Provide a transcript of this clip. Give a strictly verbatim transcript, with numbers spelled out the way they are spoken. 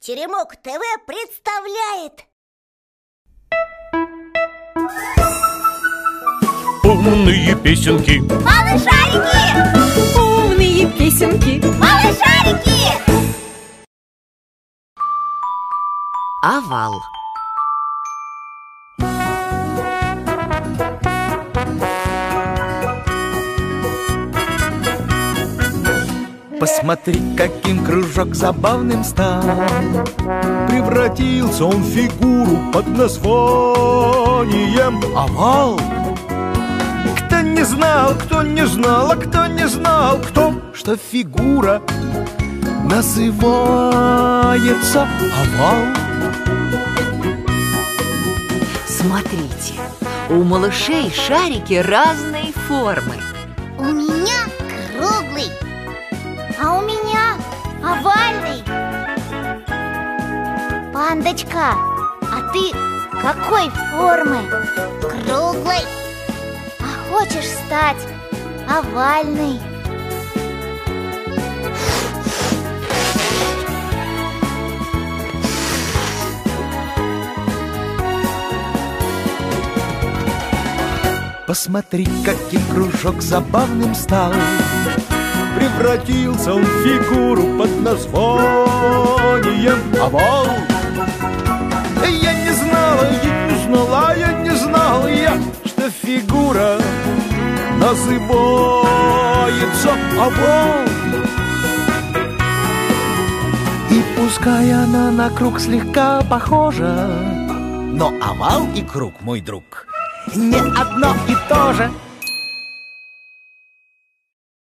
Теремок ТВ представляет умные песенки. Малышарики! Умные песенки. Малышарики! Овал. Посмотри, каким кружок забавным стал. Превратился он в фигуру под названием овал. Кто не знал, кто не знал, а кто не знал, кто, что фигура называется овал. Смотрите, у малышей шарики разной формы. У меня круглый, а у меня овальный. Пандочка, а ты какой формы? Круглой. А хочешь стать овальной? Посмотри, каким кружок забавным стал. Превратился он в фигуру под названием овал. Я не знала, я не знала, я не знала я, что фигура называется овал. И пускай она на круг слегка похожа, но овал и круг, мой друг, не одно и то же.